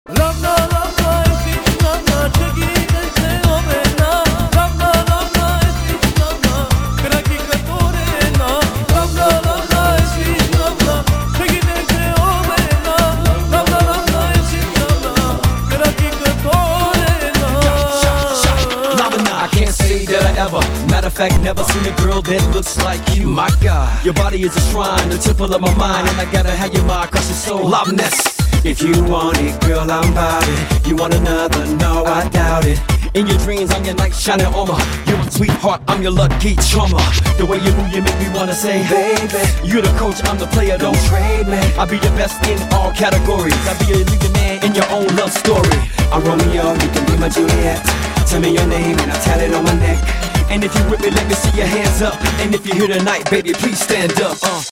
Lavna lavna eski lavna chagi kaise obena lavna lavna eski lavna kraki katore na lavna lavna eski lavna chagi kaise obena lavna lavna eski lavna kraki katore na Lavna, I can't say that I ever, matter of fact, never seen a girl that looks like you. My God, your body is a shrine, the temple of my mind, and I gotta have your mind crush your soul. Loveness. If you want it, girl, I'm about it. You want another? No, I doubt it. In your dreams, I'm your knight shining armor. You're my sweetheart, I'm your lucky charmer. The way you move, you make me wanna say, baby, you're the coach, I'm the player, don't trade me. I'll be the best in all categories. I'll be a leading man in your own love story. I'm Romeo, you can be my Juliet. Tell me your name and I'll tell it on my neck. And if you with me, let me see your hands up. And if you're here tonight, baby, please stand up.